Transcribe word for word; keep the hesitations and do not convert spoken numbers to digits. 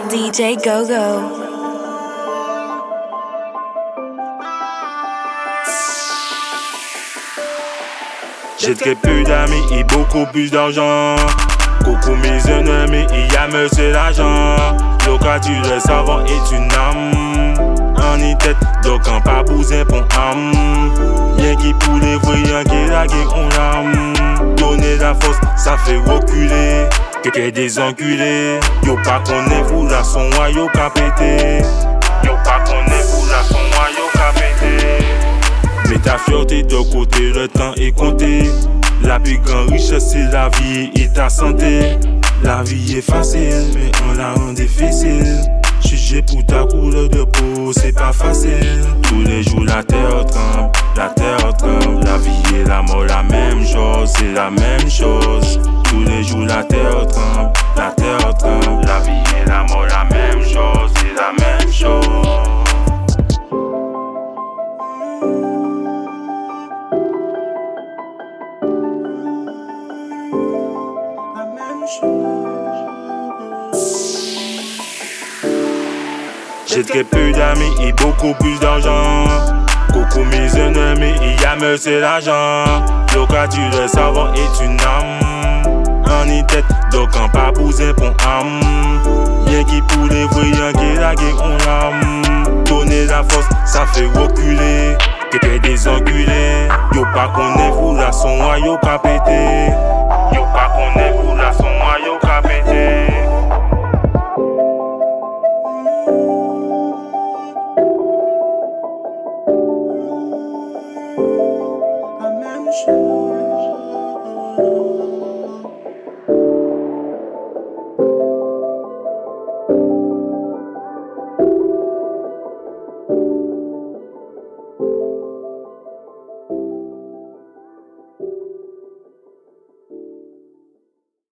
D J Gogo. J'ai très peu d'amis et beaucoup plus d'argent. Coucou mes ennemis, il y a monsieur l'agent. Locature le savant est une âme. En y tête, donc en pas bousin pour âme. Y'a qui pour les voyants qui la guerre on l'âme. Donner la force, ça fait reculer. Quelqu'un des enculés. Yo pas qu'on est fou là, son roi yo ka pété. Yo pas qu'on est fou là, son roi yo ka pété. Mets ta fierté de côté, le temps est compté. La plus grande richesse c'est la vie et ta santé. La vie est facile, mais on la rend difficile. Juger pour ta couleur de peau, c'est pas facile. Tous les jours la terre tremble, la terre tremble. La vie et la mort la même chose, c'est la même chose. Tous les jours la terre tremble, la terre tremble. La vie et la mort la même chose, c'est la même chose. J'ai très peu d'amis et beaucoup plus d'argent. Coucou mes ennemis, il y a monsieur l'agent. Locature le savant est une âme. En y tête, donc en pas bousin pour âme. Y'a qui pour les voyants qui la guerre on l'âme. Donner la force, ça fait reculer. Quelqu'un des enculés. Yo pas qu'on est fou là, son roi yo ka pété.